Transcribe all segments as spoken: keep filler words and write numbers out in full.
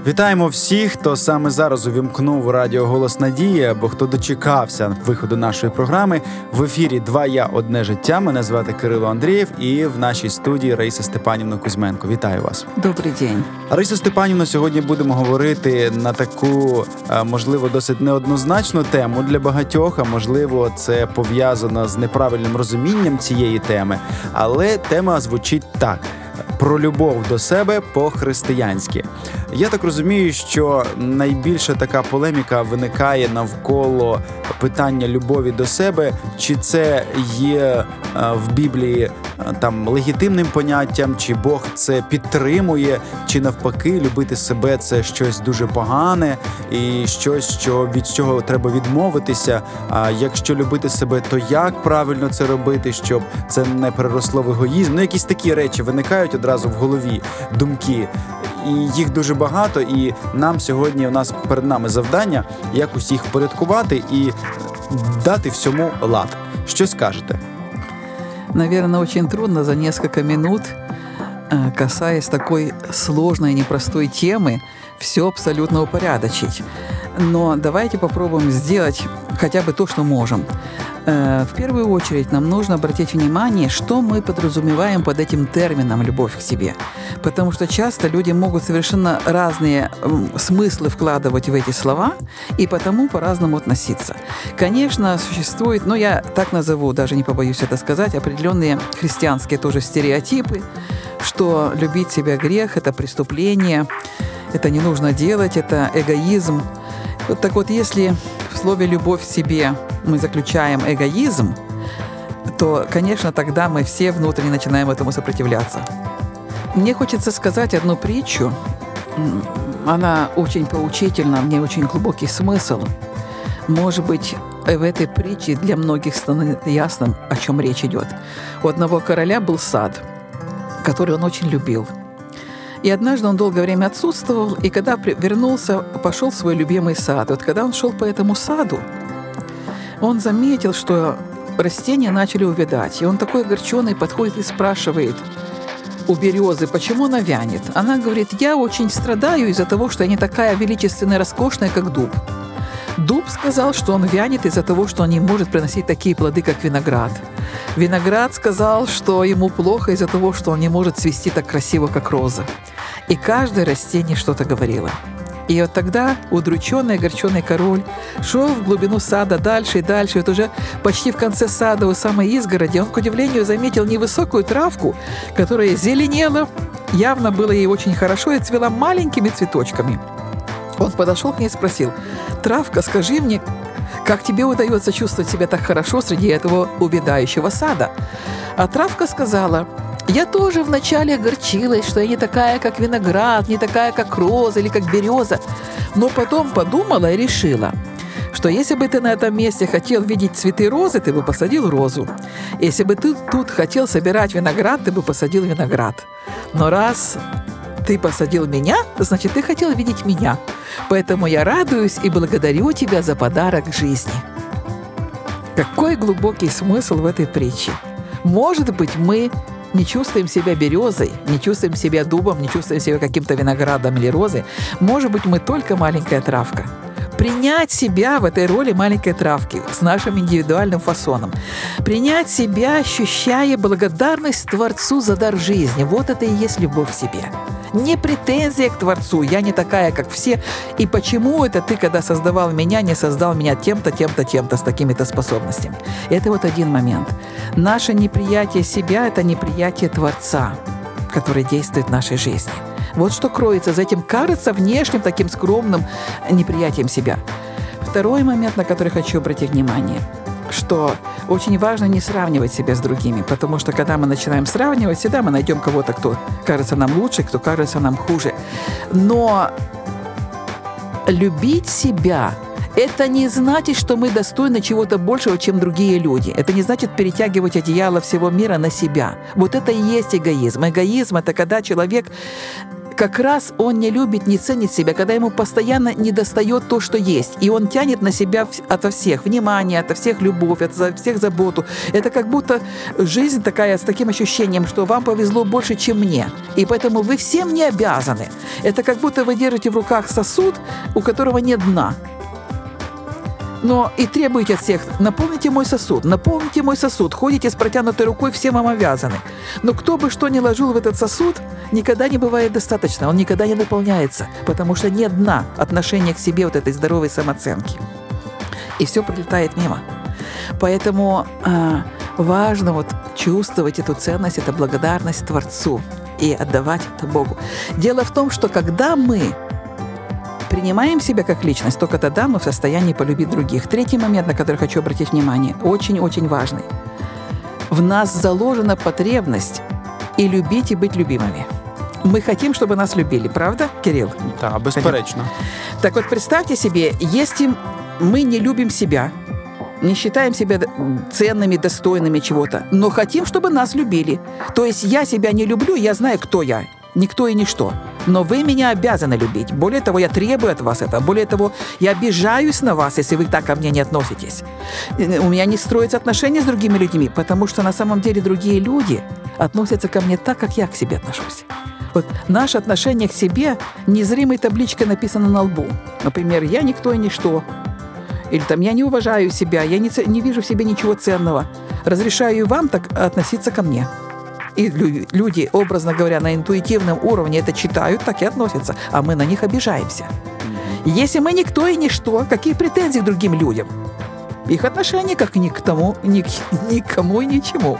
Вітаємо всіх, хто саме зараз увімкнув радіо «Голос Надії» або хто дочекався виходу нашої програми. В ефірі «Два я, одне життя». Мене звати Кирило Андрієв і в нашій студії Раїса Степанівна Кузьменко. Вітаю вас. Добрий день. Раїса Степанівна, сьогодні будемо говорити на таку, можливо, досить неоднозначну тему для багатьох, а можливо, це пов'язано з неправильним розумінням цієї теми. Але тема звучить так. Про любов до себе по-християнськи. Я так розумію, що найбільша така полеміка виникає навколо питання любові до себе, чи це є в Біблії там легітимним поняттям, чи Бог це підтримує, чи навпаки любити себе це щось дуже погане і щось, що від чого треба відмовитися. А якщо любити себе, то як правильно це робити, щоб це не переросло в егоїзм? Ну, якісь такі речі виникають одразу в голові, думки. І їх дуже багато, і нам сьогодні, у нас перед нами завдання якось їх впорядкувати і дати всьому лад. Що скажете? Наверное, очень трудно за несколько минут, касаясь такой сложной и непростой темы, все абсолютно упорядочить. Но давайте попробуем сделать хотя бы то, что можем. В первую очередь нам нужно обратить внимание, что мы подразумеваем под этим термином «любовь к себе». Потому что часто люди могут совершенно разные смыслы вкладывать в эти слова и потому по-разному относиться. Конечно, существует, ну я так назову, даже не побоюсь это сказать, определенные христианские тоже стереотипы, что любить себя грех – это преступление, это не нужно делать, это эгоизм. Вот так вот, если в слове «любовь к себе» мы заключаем эгоизм, то, конечно, тогда мы все внутренне начинаем этому сопротивляться. Мне хочется сказать одну притчу. Она очень поучительна, в ней очень глубокий смысл. Может быть, в этой притче для многих становится ясным, о чем речь идет. У одного короля был сад, который он очень любил. И однажды он долгое время отсутствовал, и когда вернулся, пошел в свой любимый сад. Вот когда он шел по этому саду, он заметил, что растения начали увядать. И он такой огорченный подходит и спрашивает у березы, почему она вянет. Она говорит: я очень страдаю из-за того, что я не такая величественная, роскошная, как дуб. Дуб сказал, что он вянет из-за того, что он не может приносить такие плоды, как виноград. Виноград сказал, что ему плохо из-за того, что он не может цвести так красиво, как роза. И каждое растение что-то говорило. И вот тогда удрученный, огорченный король шел в глубину сада дальше и дальше. Вот уже почти в конце сада, у самой изгороди, он, к удивлению, заметил невысокую травку, которая зеленела, явно было ей очень хорошо и цвела маленькими цветочками. Он подошел к ней и спросил: «Травка, скажи мне, как тебе удается чувствовать себя так хорошо среди этого увядающего сада?» А травка сказала: «Я тоже вначале огорчилась, что я не такая, как виноград, не такая, как роза или как береза, но потом подумала и решила, что если бы ты на этом месте хотел видеть цветы розы, ты бы посадил розу. Если бы ты тут хотел собирать виноград, ты бы посадил виноград. Но раз ты посадил меня, значит, ты хотел видеть меня. Поэтому я радуюсь и благодарю тебя за подарок жизни». Какой глубокий смысл в этой притче? Может быть, мы не чувствуем себя березой, не чувствуем себя дубом, не чувствуем себя каким-то виноградом или розой. Может быть, мы только маленькая травка. Принять себя в этой роли маленькой травки с нашим индивидуальным фасоном. Принять себя, ощущая благодарность Творцу за дар жизни. Вот это и есть любовь к себе. Не претензия к Творцу, я не такая, как все. И почему это ты, когда создавал меня, не создал меня тем-то, тем-то, тем-то, с такими-то способностями? Это вот один момент. Наше неприятие себя – это неприятие Творца, который действует в нашей жизни. Вот что кроется за этим, кажется, внешним таким скромным неприятием себя. Второй момент, на который хочу обратить внимание, что очень важно не сравнивать себя с другими, потому что когда мы начинаем сравнивать, всегда мы найдем кого-то, кто кажется нам лучше, кто кажется нам хуже. Но любить себя – это не значит, что мы достойны чего-то большего, чем другие люди. Это не значит перетягивать одеяло всего мира на себя. Вот это и есть эгоизм. Эгоизм – это когда человек как раз он не любит, не ценит себя, когда ему постоянно недостает то, что есть. И он тянет на себя ото всех внимание, ото всех любовь, ото всех заботу. Это как будто жизнь такая с таким ощущением, что вам повезло больше, чем мне. И поэтому вы всем не обязаны. Это как будто вы держите в руках сосуд, у которого нет дна. Но и требуете от всех: наполните мой сосуд, наполните мой сосуд. Ходите с протянутой рукой, все вам обязаны. Но кто бы что ни ложил в этот сосуд, никогда не бывает достаточно, он никогда не наполняется, потому что нет дна отношения к себе, вот этой здоровой самооценки. И все пролетает мимо. Поэтому э, важно вот чувствовать эту ценность, эту благодарность Творцу и отдавать это Богу. Дело в том, что когда мы принимаем себя как личность, только тогда мы в состоянии полюбить других. Третий момент, на который хочу обратить внимание, очень-очень важный. В нас заложена потребность и любить, и быть любимыми. Мы хотим, чтобы нас любили, правда, Кирилл? Да, безперечно. Так вот, представьте себе, если мы не любим себя, не считаем себя ценными, достойными чего-то, но хотим, чтобы нас любили. То есть я себя не люблю, я знаю, кто я. Никто и ничто. Но вы меня обязаны любить. Более того, я требую от вас этого. Более того, я обижаюсь на вас, если вы так ко мне не относитесь. У меня не строятся отношения с другими людьми, потому что на самом деле другие люди относятся ко мне так, как я к себе отношусь. Вот наше отношение к себе незримой табличкой написано на лбу. Например, «я никто и ничто». Или там «я не уважаю себя», «я не, ц... не вижу в себе ничего ценного». Разрешаю вам так относиться ко мне. И люди, образно говоря, на интуитивном уровне это читают, так и относятся, а мы на них обижаемся. Если мы никто и ничто, какие претензии к другим людям? Их отношение как ни к тому, ни к никому и ничему.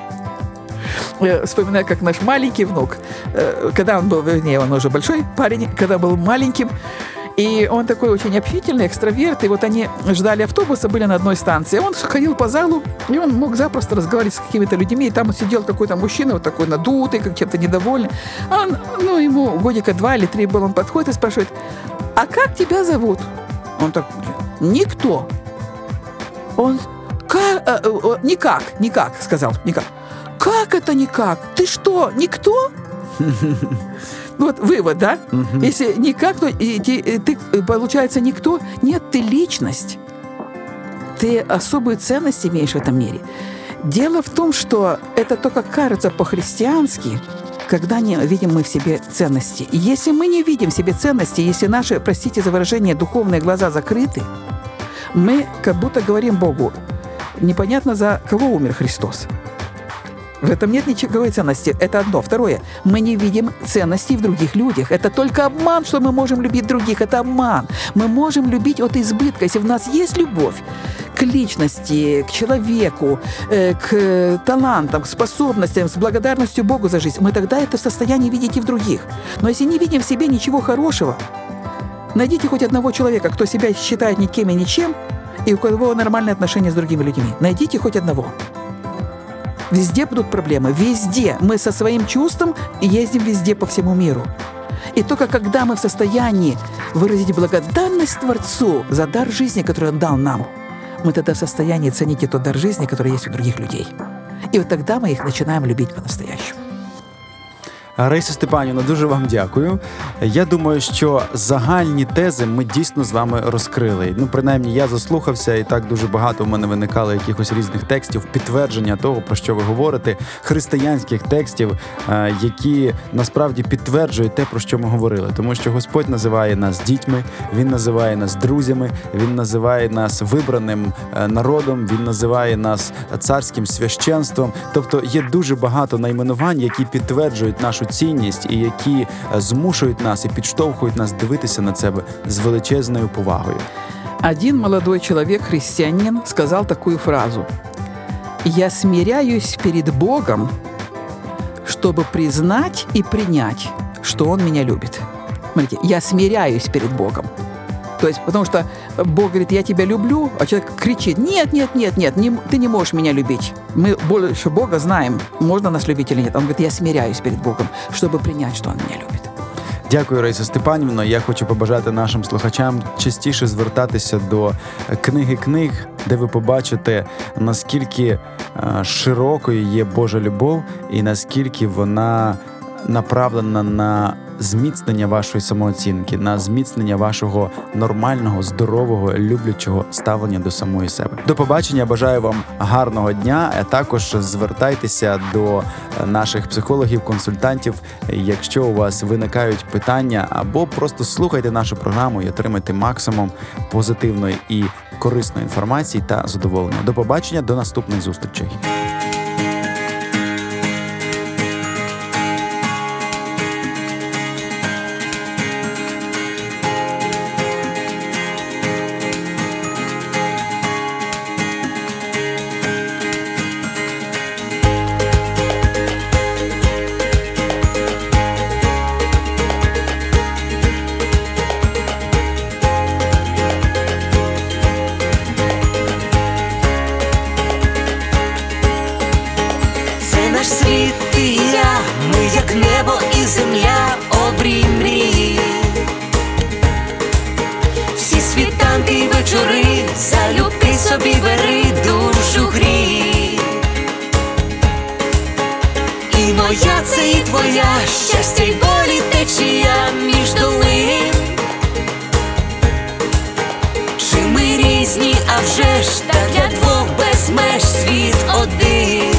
Я вспоминаю, как наш маленький внук, когда он был, вернее, он уже большой парень, когда был маленьким, и он такой очень общительный, экстраверт, и вот они ждали автобуса, были на одной станции, он ходил по залу, и он мог запросто разговаривать с какими-то людьми, и там сидел какой-то мужчина, вот такой надутый, как чем-то недовольный, а он, ну, ему годика два или три был, он подходит и спрашивает: «А как тебя зовут?» Он так: «Никто». Он: «Как? А, а, никак, никак», сказал, «никак». «Как это никак? Ты что, никто?» Вот вывод, да? Угу. Если никак, то и, ты, ты, получается, никто. Нет, ты личность. Ты особую ценность имеешь в этом мире. Дело в том, что это только кажется по-христиански, когда не видим мы в себе ценности. И если мы не видим в себе ценности, если наши, простите за выражение, духовные глаза закрыты, мы как будто говорим Богу: непонятно, за кого умер Христос. В этом нет никакой ценности. Это одно. Второе. Мы не видим ценностей в других людях. Это только обман, что мы можем любить других. Это обман. Мы можем любить от избытка. Если в нас есть любовь к личности, к человеку, к талантам, к способностям, с благодарностью Богу за жизнь, мы тогда это в состоянии видеть и в других. Но если не видим в себе ничего хорошего, найдите хоть одного человека, кто себя считает никем и ничем, и у кого нормальные отношения с другими людьми. Найдите хоть одного. Везде будут проблемы, везде. Мы со своим чувством ездим везде по всему миру. И только когда мы в состоянии выразить благодарность Творцу за дар жизни, который Он дал нам, мы тогда в состоянии ценить тот дар жизни, который есть у других людей. И вот тогда мы их начинаем любить по-настоящему. Раїса Степанівна, дуже вам дякую. Я думаю, що загальні тези ми дійсно з вами розкрили. Ну, принаймні, я заслухався, і так дуже багато в мене виникало якихось різних текстів, підтвердження того, про що ви говорите, християнських текстів, які насправді підтверджують те, про що ми говорили. Тому що Господь називає нас дітьми, Він називає нас друзями, Він називає нас вибраним народом, Він називає нас царським священством. Тобто є дуже багато найменувань, які підтверджують нашу цінність і які змушують нас і підштовхують нас дивитися на себе з величезною повагою. Один молодой человек, христианин, сказал такую фразу: «Я смиряюсь перед Богом, чтобы признать и принять, что Он меня любит». Смотрите, я смиряюсь перед Богом. То есть, потому что Бог говорит: «Я тебя люблю», а человек кричит: «Нет, нет, нет, нет, не, ты не можешь меня любить». Мы больше Бога знаем, можно нас любить или нет. Он говорит: «Я смиряюсь перед Богом, чтобы принять, что Он меня любит». Дякую, Раїса Степанівна. Я хочу побажати нашим слухачам частіше звертатися до книги книг, де ви побачите, наскільки широкою є Божа любов і наскільки вона направлена на зміцнення вашої самооцінки, на зміцнення вашого нормального, здорового, люблячого ставлення до самої себе. До побачення, бажаю вам гарного дня, а також звертайтеся до наших психологів, консультантів, якщо у вас виникають питання, або просто слухайте нашу програму і отримайте максимум позитивної і корисної інформації та задоволення. До побачення, до наступних зустрічей. Наш світ і я, ми як небо і земля, обрій мрії. Всі світанки й вечори, залюбки собі бери, душу грій. І моя це і твоя, щастя й болі течія між долин. Чи ми різні, а вже ж, та для двох без меж світ один.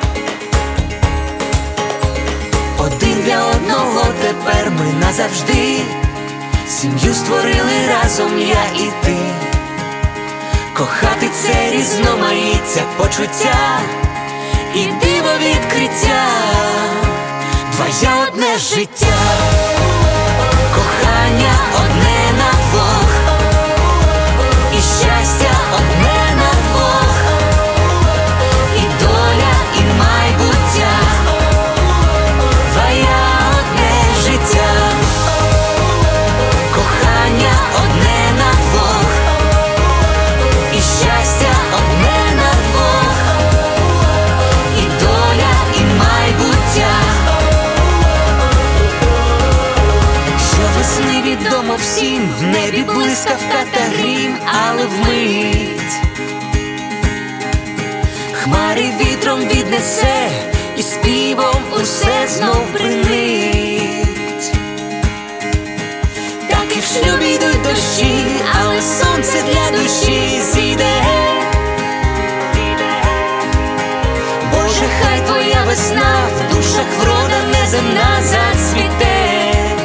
Один для одного тепер ми назавжди. Сім'ю створили разом я і ти. Кохати це різноманіття почуття і диво відкриття. Твоє одне життя, кохання одне на двох, і щастя одне на двох, і доля, і майбуття. Твоє одне життя, кохання одне на двох, і щастя одне на двох, і доля, і майбуття. Щовесни відомо всім, в небі блискавка та грім, але вмить хмари вітром віднесе, і співом усе знов бринить. Так і в шлюбі йдуть дощі, але сонце для душі зійде. Боже, хай твоя весна в душах врода неземна зацвіте.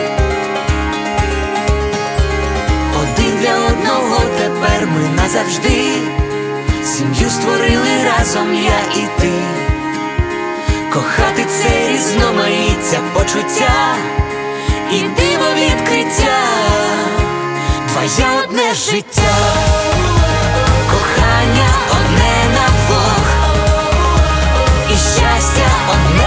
Один для одного тепер ми назавжди. Сім'ю створили разом я і ти. Кохати це різноманіття почуття і диво відкриття. Твоє одне життя, кохання одне на двох, і щастя одне